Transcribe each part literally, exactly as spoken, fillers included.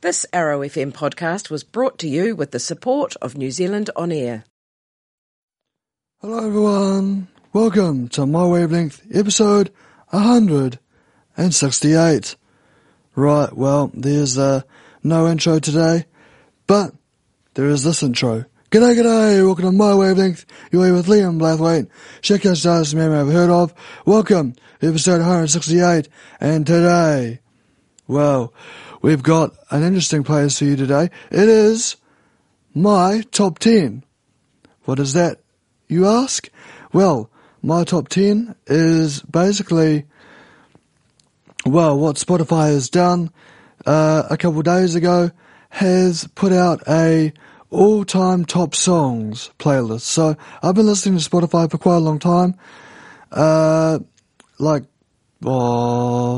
This Arrow F M podcast was brought to you with the support of New Zealand On Air. Hello everyone, welcome to My Wavelength episode one hundred sixty-eight. Right, well, there's uh, no intro today, but there is this intro. G'day, g'day, welcome to My Wavelength, you're here with Liam Blathwaite, Shitcast stars you may have heard of. Welcome to episode one hundred sixty-eight, and today, well, we've got an interesting playlist for you today. It is my top ten. What is that, you ask? Well, my top ten is basically, well, what Spotify has done uh, a couple of days ago, has put out a all-time top songs playlist. So I've been listening to Spotify for quite a long time, uh, like, oh,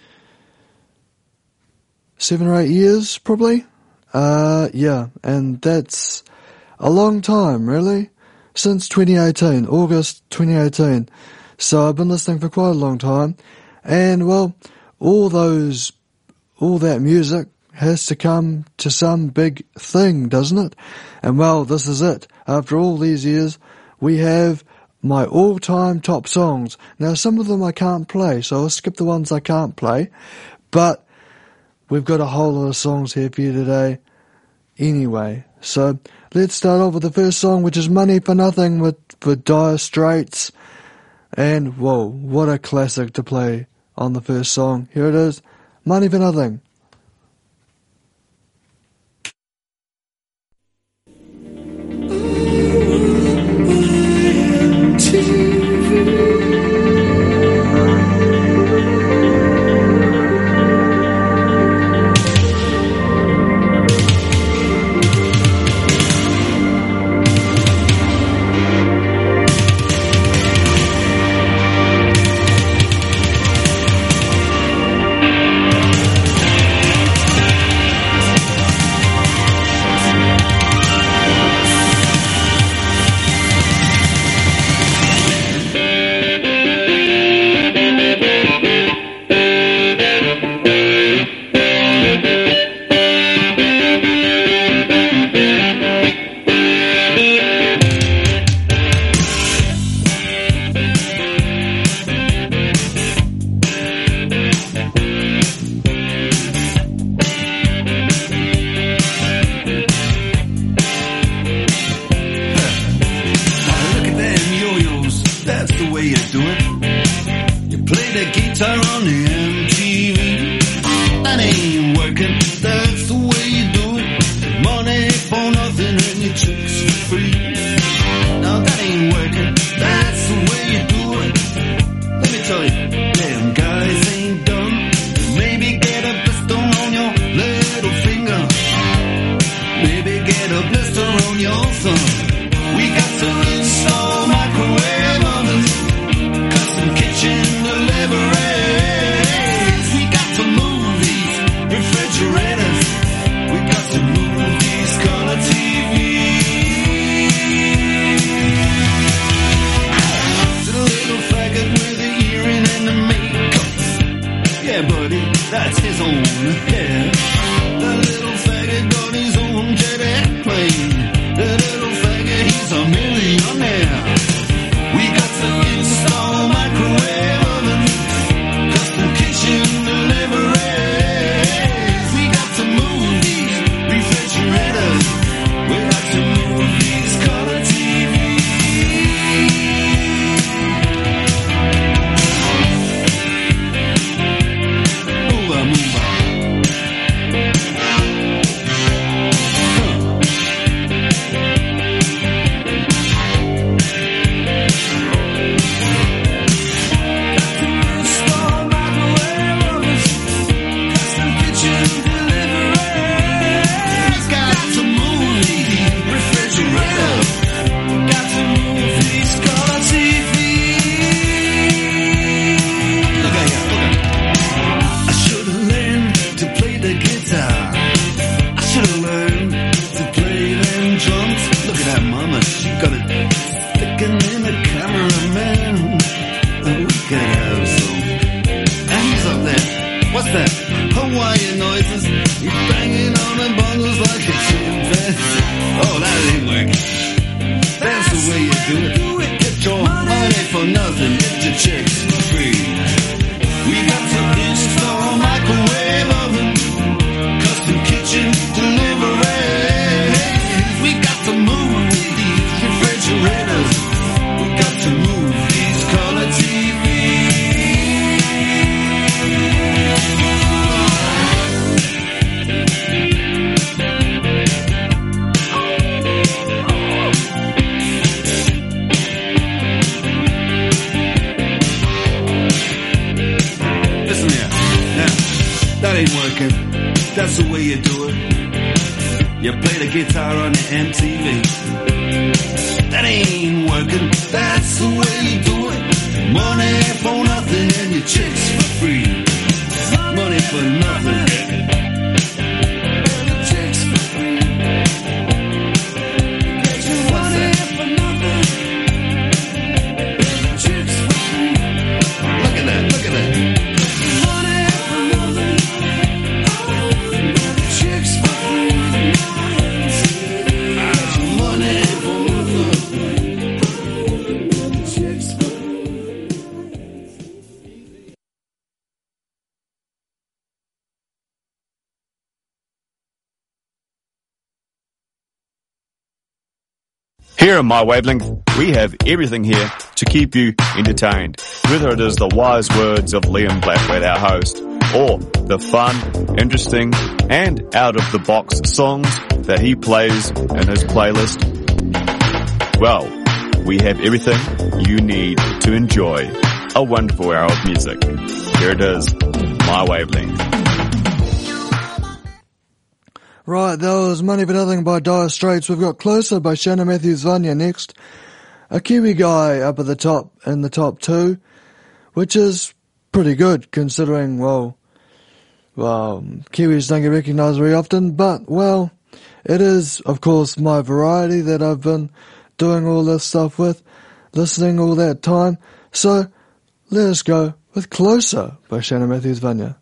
seven or eight years, probably. Uh, yeah, and that's a long time, really. Since twenty eighteen, August twenty eighteen. So I've been listening for quite a long time. And, well, all those, all that music has to come to some big thing, doesn't it? And, well, this is it. After all these years, we have my all-time top songs. Now, some of them I can't play, so I'll skip the ones I can't play. But we've got a whole lot of songs here for you today anyway. So let's start off with the first song, which is Money for Nothing with, with Dire Straits. And, whoa, what a classic to play on the first song. Here it is, Money for Nothing. do it. You play the guitar on the M T V. That ain't working, that's the way you do it. Money for nothing and your chicks for free. Money for nothing. Chicks for free. Money for nothing. Chicks for free. Look at that, look at that. Money for nothing. Chicks for free. Money for nothing. Chicks for free. Here on My Wavelength, we have everything here to keep you entertained. Whether it is the wise words of Liam Blackwood, our host, or the fun, interesting, and out-of-the-box songs that he plays in his playlist, well, we have everything you need to enjoy a wonderful hour of music. Here it is, My Wavelength. Right, that was Money for Nothing by Dire Straits. We've got Closer by Shannon Matthews-Vanya next. A Kiwi guy up at the top in the top two, which is pretty good considering, well, well, Kiwis don't get recognised very often, but, well, it is, of course, my variety that I've been doing all this stuff with, listening all that time. So, let us go with Closer by Shannon Matthews-Vanya.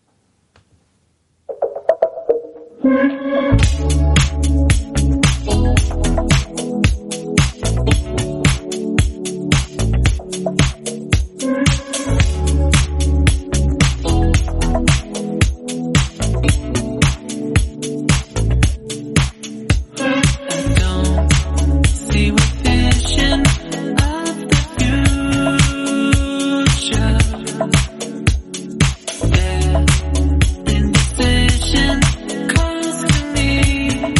Indecision calls to me.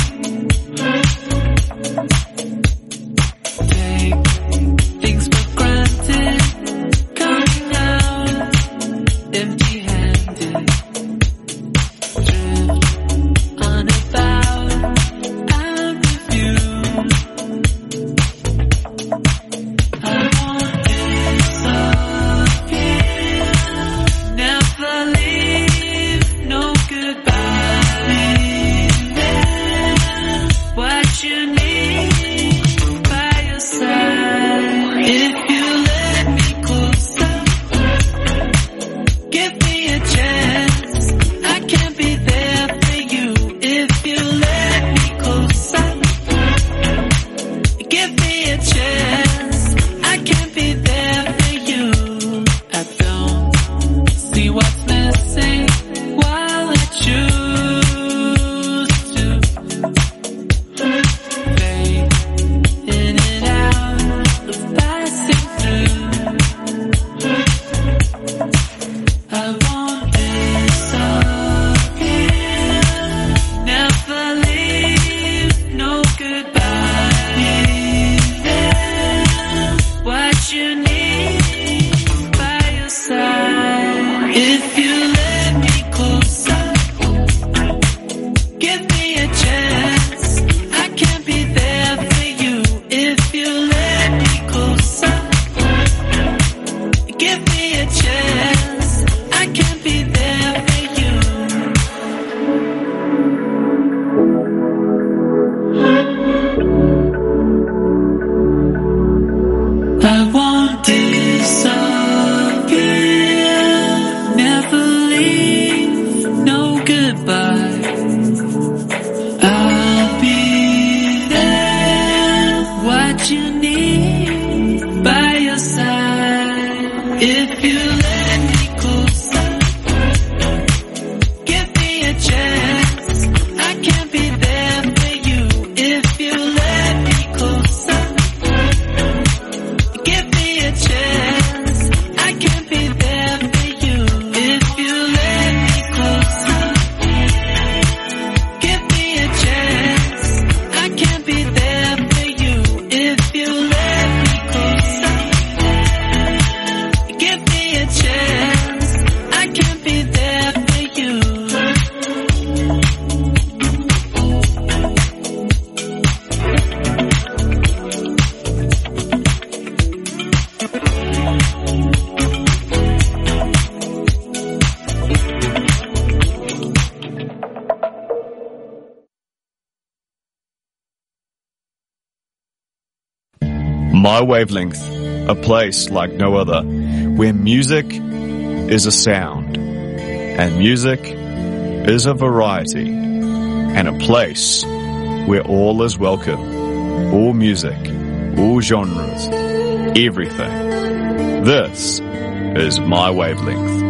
My Wavelength, a place like no other, where music is a sound, and music is a variety, and a place where all is welcome, all music, all genres, everything. This is My Wavelength.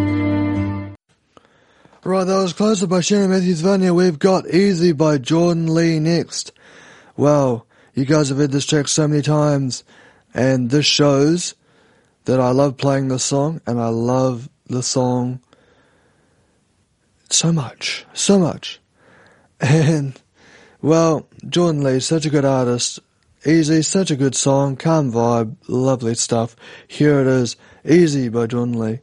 Right, that was Closer by Shannon Matthews Vanya. We've got Easy by Jordan Lee next. Wow, you guys have heard this track so many times, and this shows that I love playing this song, and I love the song so much, so much. And, well, Jordan Lee, such a good artist. Easy, such a good song, calm vibe, lovely stuff. Here it is, Easy by Jordan Lee.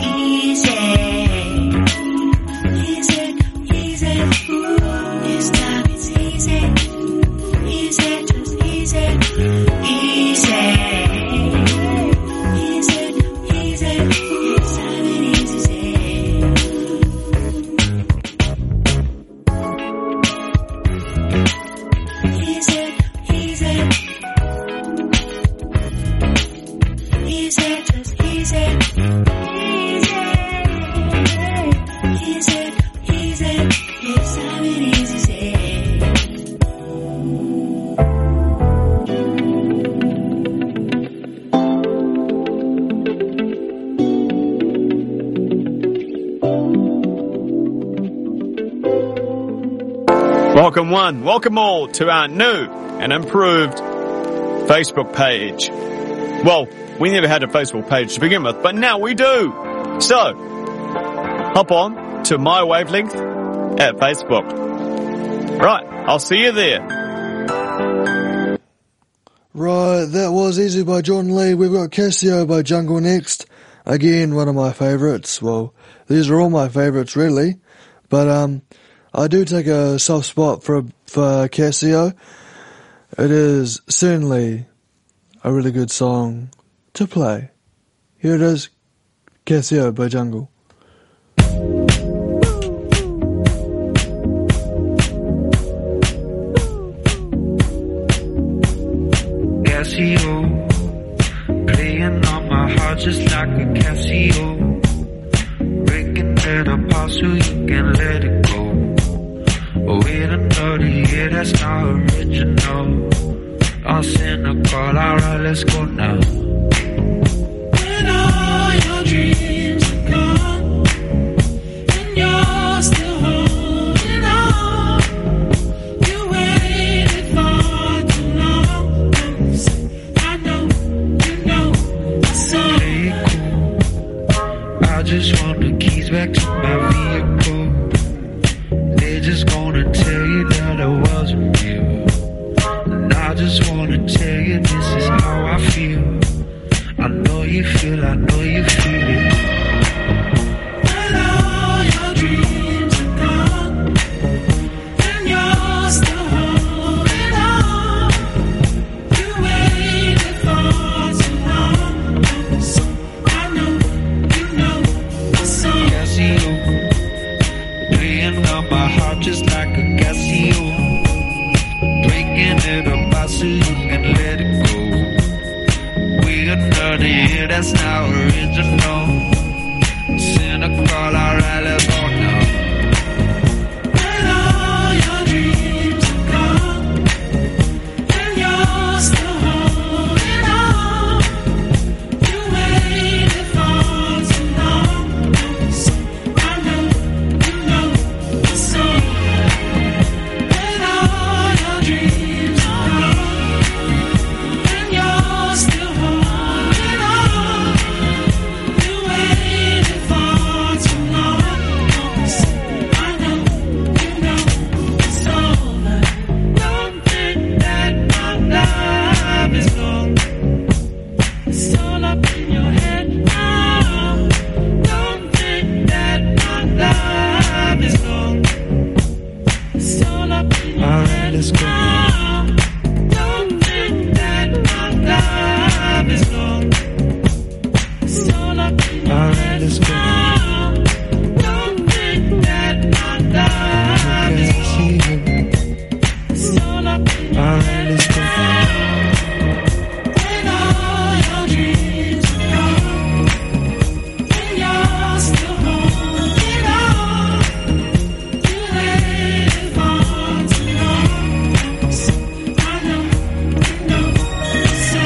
It's time. Welcome one, welcome all to our new and improved Facebook page. Well, we never had a Facebook page to begin with, but now we do. So, hop on to My Wavelength at Facebook. Right, I'll see you there. Right, that was Easy by John Lee. We've got Casio by Jungle next. Again, one of my favourites. Well, these are all my favourites, really. But um, I do take a soft spot for, for Casio. It is certainly a really good song to play. Here it is, Casio by Jungle. Casio, playing on my heart just like a Casio, breaking it apart so you can let it go. Wait another year, that's not original. All cynical, alright, let's go now. When all your dreams are gone and you're still holding on, you waited for too long. I know, you know, so play it cool. I just want the keys back to my vehicle. They're just gonna tell you that it wasn't you. And I just wanna tell you this is how I feel. I know you feel, I know you feel it. When all your dreams are gone and you're still holding on, you waited for too long. So I know, you know, so Casio, playing on my heart just like a Casio, breaking it apart so you can let it go. We another year, that's not original. Cynical, alright, let's go now. When all your dreams are gone and you're still holding on, you waited for too long. So I know, you know, so when all your dreams are gone and you're still holding on, you waited for too long. So I know, you know, it's over. Don't think that my love is gone. It's all up in your head now. Don't think that my love is gone. It's all up in your head now. Don't think that my love is gone. It's all up in your head now. Don't think that my love is gone. It's all up in your head now. When all your dreams are gone and you're still holding on, you waited for too long. So I know, you know, so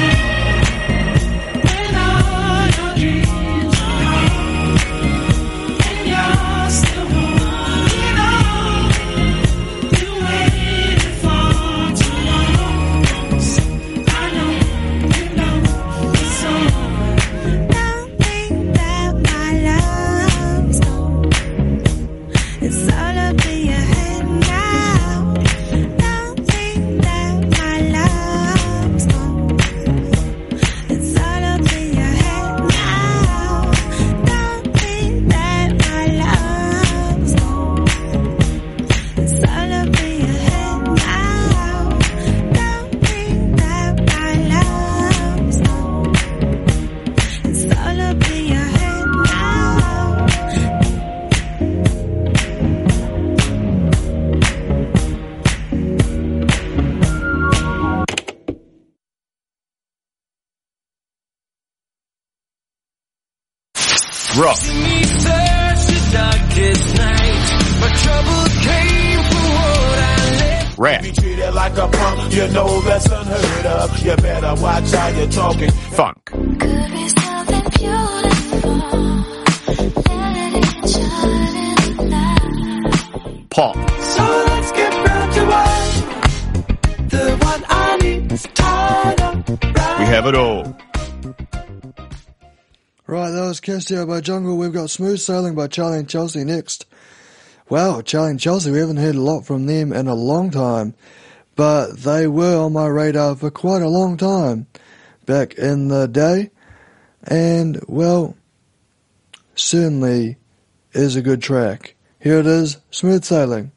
when all your dreams are gone and you're still holding on, you waited for too long. So I know, you know, it's over. Don't think that my love's gone. It's all up in your head now. Don't think that my love's gone. It's all up in your head now. Don't think that my love's gone. It's all up in your head now. Don't think that my love's gone. It's all up in your head now. Rock. Rap. Be treated like a punk, you know that's unheard of. You better watch how you're talking. Funk. Could be something beautiful. Let it shine in the light. Pop. So let's get back to have it all. Right, that was Casio by Jungle. We've got Smooth Sailing by Charlie and Chelsea next. Wow, Charlie and Chelsea, we haven't heard a lot from them in a long time, but they were on my radar for quite a long time back in the day, and, well, certainly is a good track. Here it is, Smooth Sailing.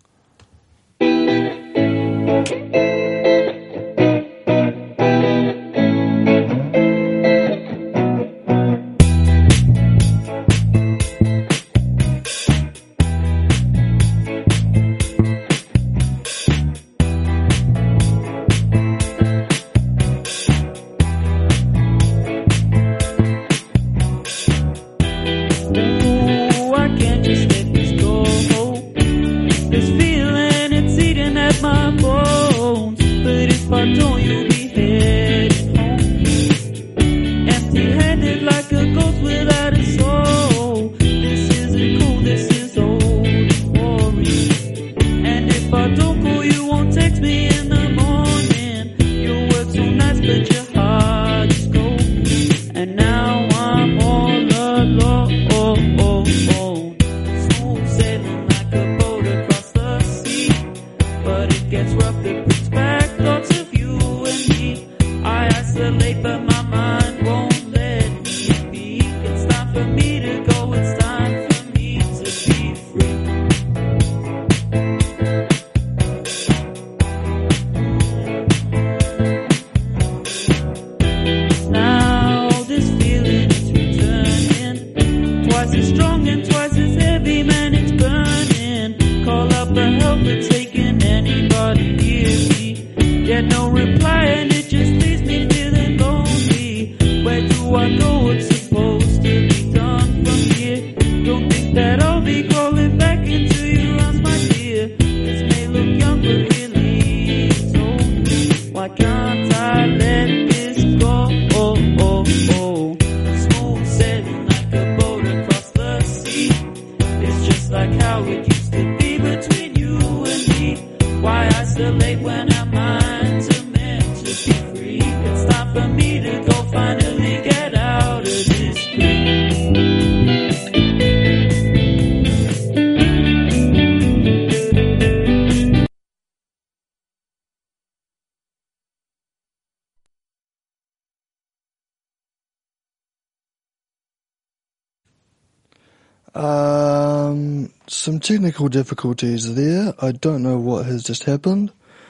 Um, some technical difficulties there. I don't know what has just happened.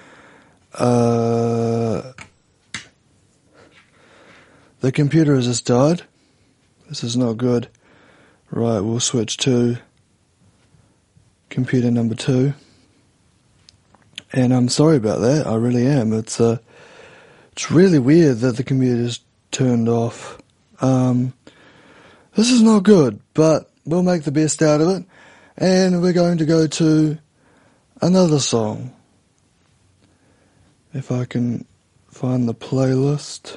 Uh, the computer has just died. This is not good. Right, we'll switch to computer number two. And I'm sorry about that. I really am. It's uh, it's really weird that the computer's turned off. Um, this is not good, but we'll make the best out of it, and we're going to go to another song. If I can find the playlist.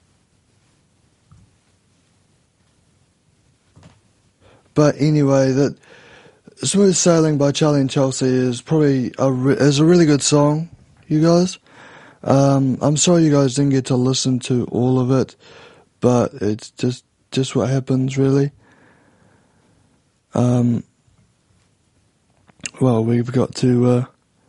But anyway, that Smooth Sailing by Charlie and Chelsea is probably a re- is a really good song, you guys. Um, I'm sorry you guys didn't get to listen to all of it, but it's just just what happens, really. Um, well, we've got to uh,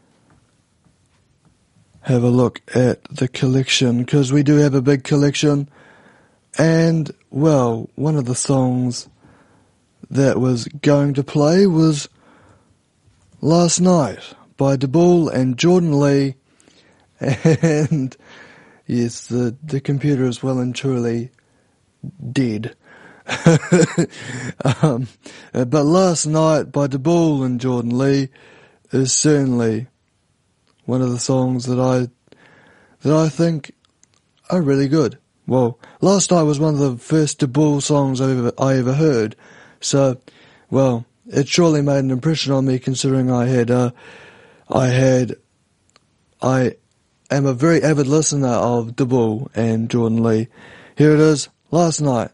have a look at the collection, because we do have a big collection, and, well, one of the songs that was going to play was Last Night by DeBool and Jordan Lee, and, yes, the, the computer is well and truly dead. um, but Last Night by DeBool and Jordan Lee is certainly one of the songs that I that I think are really good. Well, Last Night was one of the first DeBool songs I ever I ever heard, so well, it surely made an impression on me, considering I had uh, I had I am a very avid listener of DeBool and Jordan Lee. Here it is, Last Night.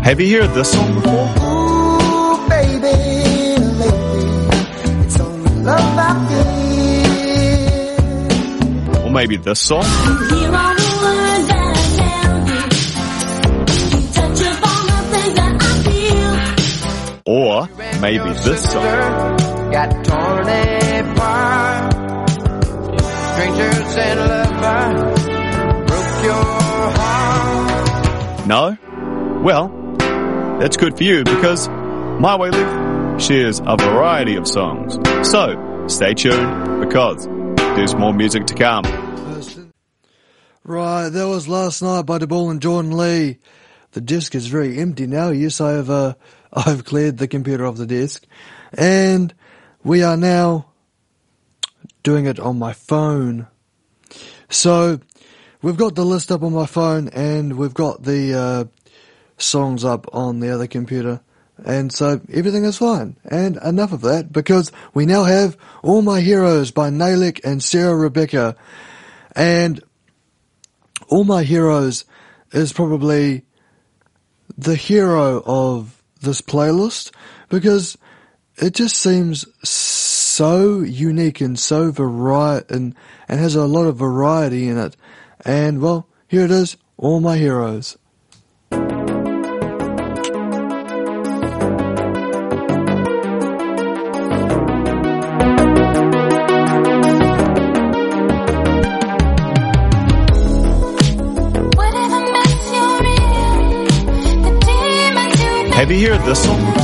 Have you heard this song before? Ooh, baby, lately, it's only love I feel. Or maybe this song? Hear all the words that I tell you. You touch upon the things that I feel. Or maybe this song? Got torn apart. Strangers and lovers broke your heart. No? Well, that's good for you because My Way Left shares a variety of songs. So, stay tuned because there's more music to come. Right, that was Last Night by DeBall and Jordan Lee. The desk is very empty now. Yes, I have, uh, I've cleared the computer off the desk. And we are now doing it on my phone. So, we've got the list up on my phone and we've got the, uh, songs up on the other computer, and so everything is fine. And enough of that, because we now have All My Heroes by Nalek and Sarah Rebecca. And All My Heroes is probably the hero of this playlist because it just seems so unique and so vari- and, and has a lot of variety in it. And well, here it is, All My Heroes. Have you heard this song before?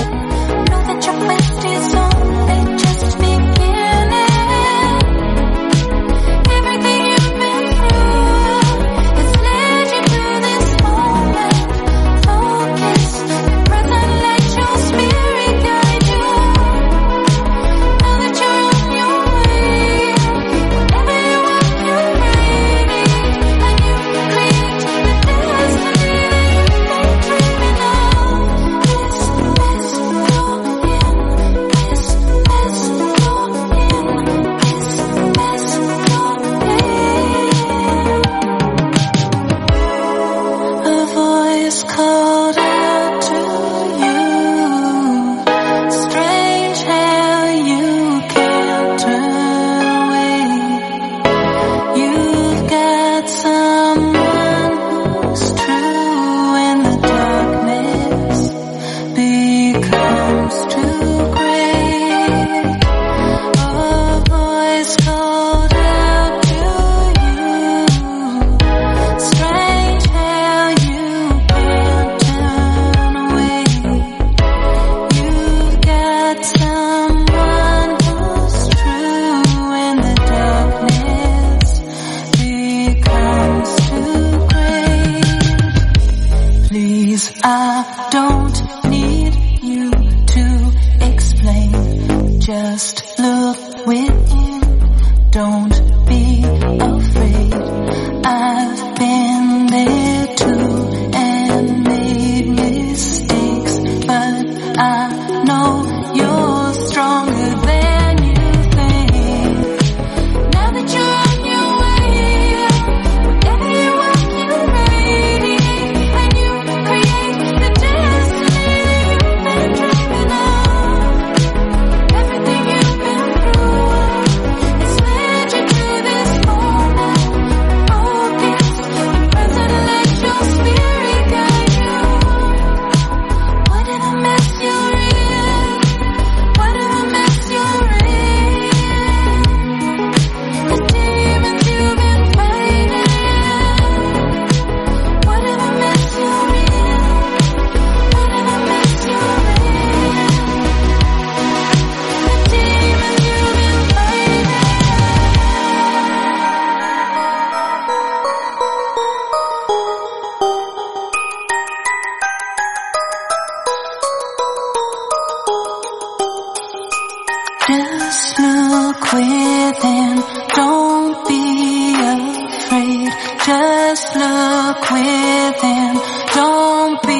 Just look within, don't be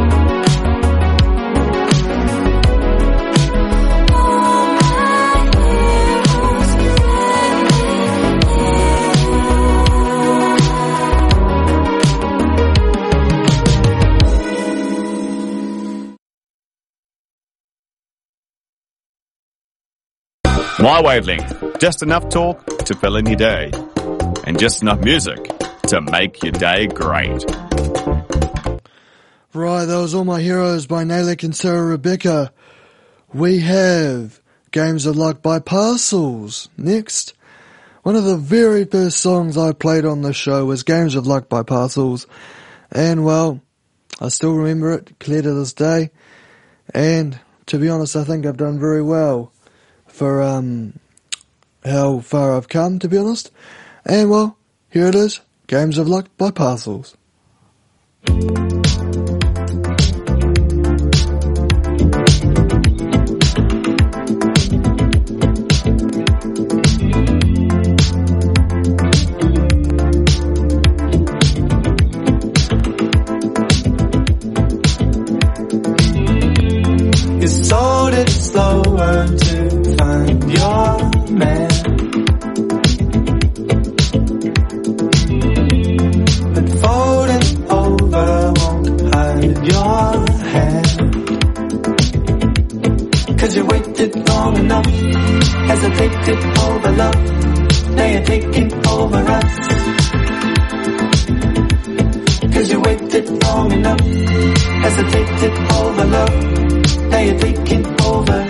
afraid. My wavelength, just enough talk to fill in your day, and just enough music to make your day great. Right, that was All My Heroes by Nalek and Sarah Rebecca. We have Games of Luck by Parcels next. One of the very first songs I played on the show was Games of Luck by Parcels, and well, I still remember it clear to this day, and to be honest, I think I've done very well for um how far I've come, to be honest. And well, here it is, Games of Luck by Parcels. You sold it slower to find your man, but folding over won't hide your hand. Cause you waited long enough, hesitated over love, now you're taking over us. Cause you waited long enough, hesitated over love, now you're taking over.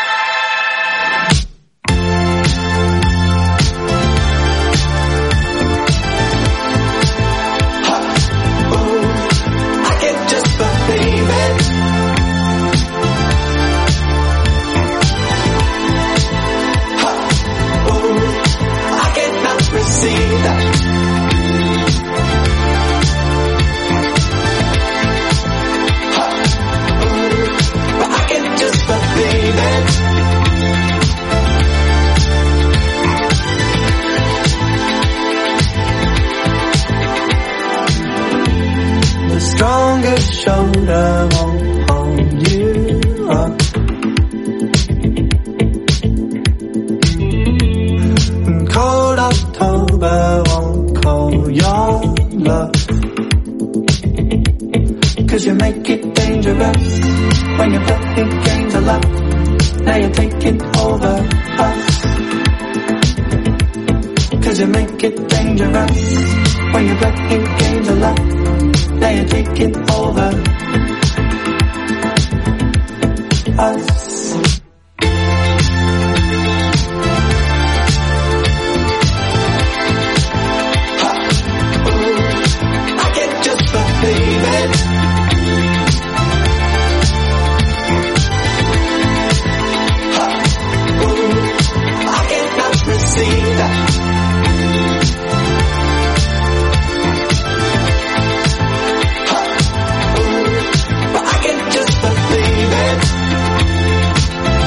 Strongest shoulder won't hold you up, and cold October won't call your love. Cause you make it dangerous when you're playing games of luck, now you're taking over us. Cause you make it dangerous when you're playing games of luck, now you're taking over us. I can't just believe it. I cannot receive that. But I can just believe it.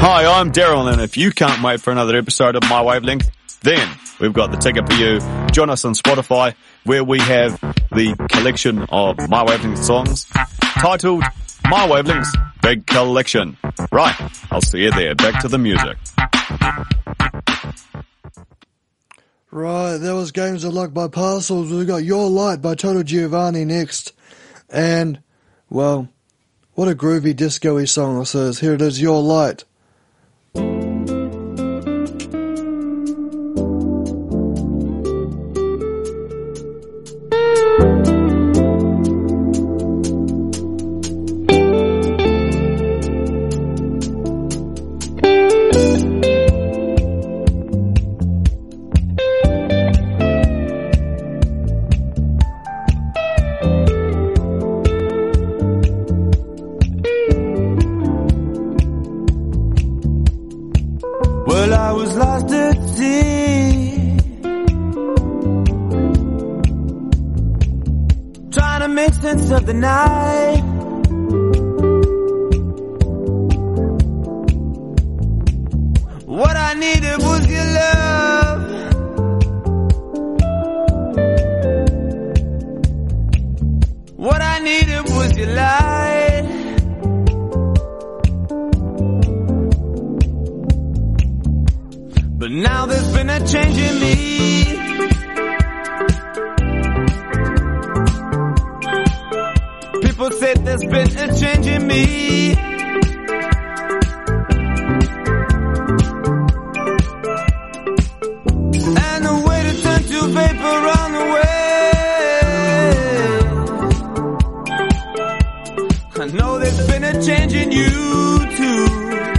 Hi, I'm Daryl, and if you can't wait for another episode of My Wavelength, then we've got the ticket for you. Join us on Spotify, where we have the collection of My Wavelength songs titled My Wavelength's Big Collection. Right, I'll see you there. Back to the music. Right, that was Games of Luck by Parcels. We've got Your Light by Toto Giovanni next. And, well, what a groovy disco-y song this is. Here it is, Your Light. Well, I was lost at sea, trying to make sense of the night. What I needed was your love. What I needed was your light. But now there's been a change in me. People said there's been a change in me. And the way to turn to vapor on the way. I know there's been a change in you too.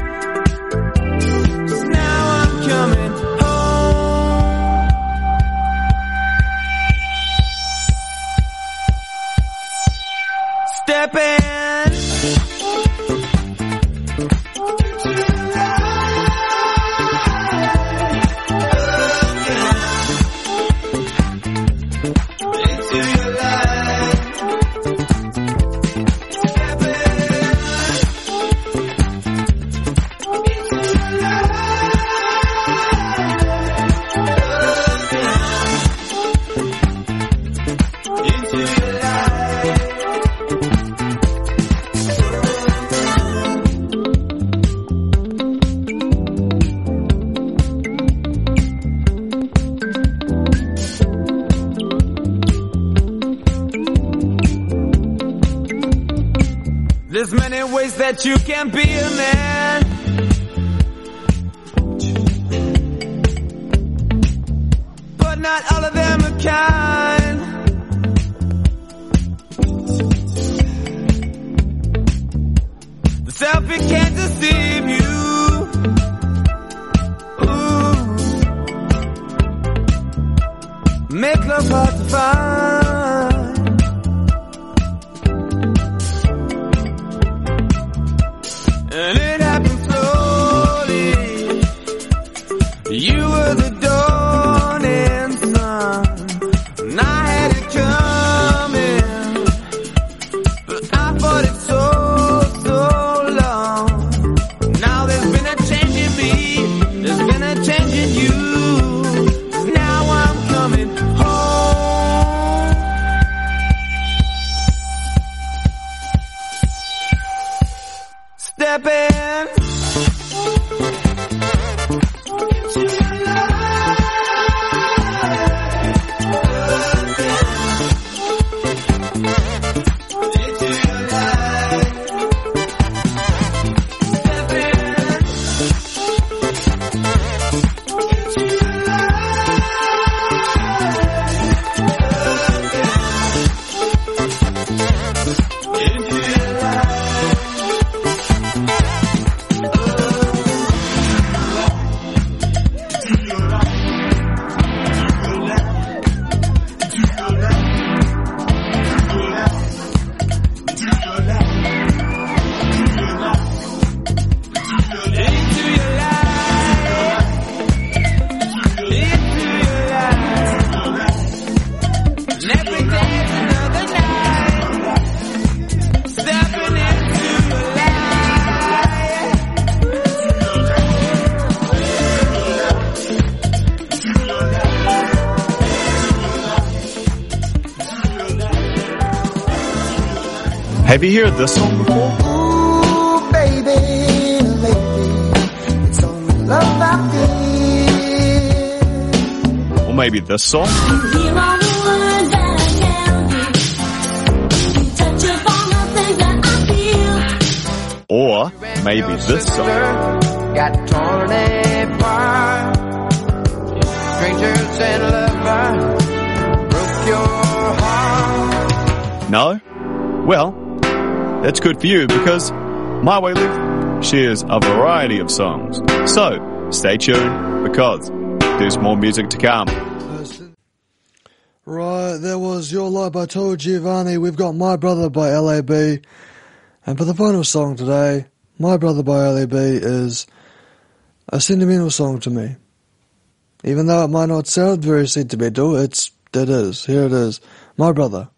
Coming home. Step in. Into your life. Step in. There's many ways that you can be a man. But not all of them are kind. The selfie can't deceive you. Ooh. Make love hard to find. And it happened slowly. You were the dawning sun, and I had it coming, but I fought it so, so long. Now there's been a change in me, there's been a change in you. Now I'm coming home. Step in. Into your life. Have you heard this song before? Ooh, baby, lately, it's only love I feel. Or maybe this song? You hear all the words that I tell you. You touch upon the things that I feel. Or maybe this song? Got torn apart. Strangers and lovers broke your heart. No? Well, that's good for you because My Way Left shares a variety of songs. So, stay tuned because there's more music to come. Right, that was Your Light by Toro Giovanni. We've got My Brother by L A B. And for the final song today, My Brother by L A B is a sentimental song to me. Even though it might not sound very sentimental, it's, it is. Here it is. My Brother.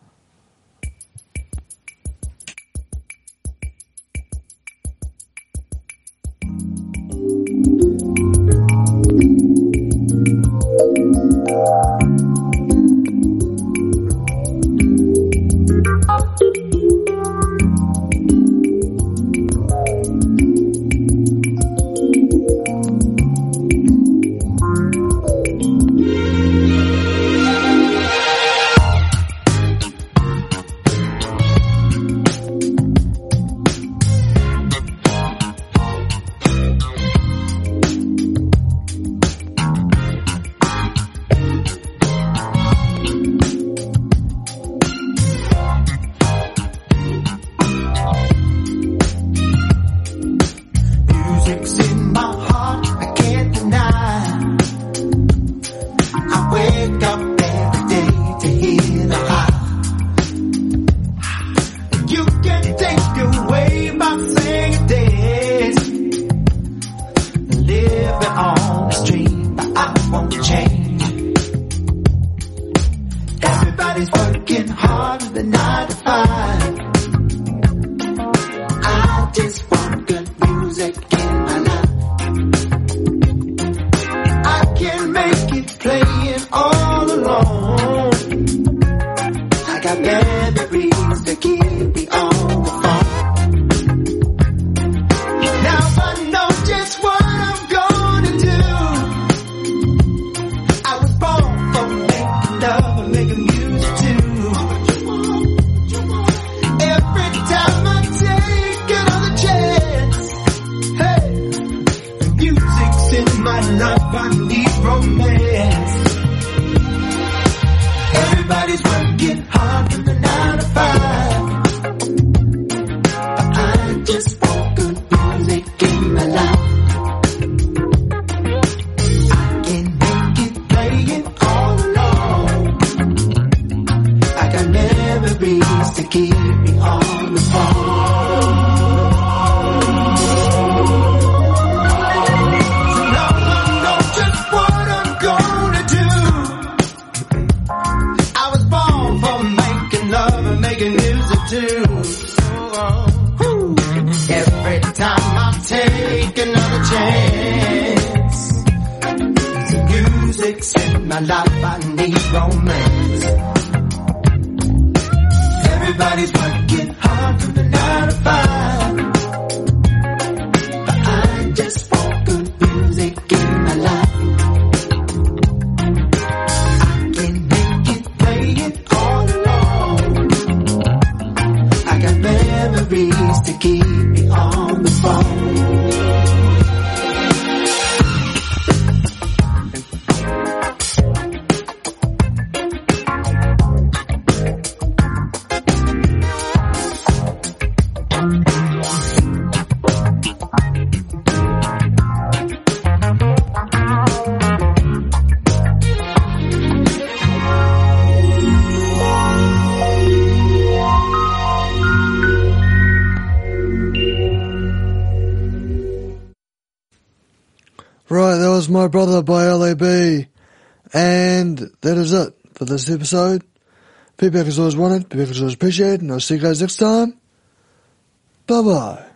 Right, that was My Brother by L A B. And that is it for this episode. Feedback is always wanted, feedback is always appreciated, and I'll see you guys next time. Bye bye.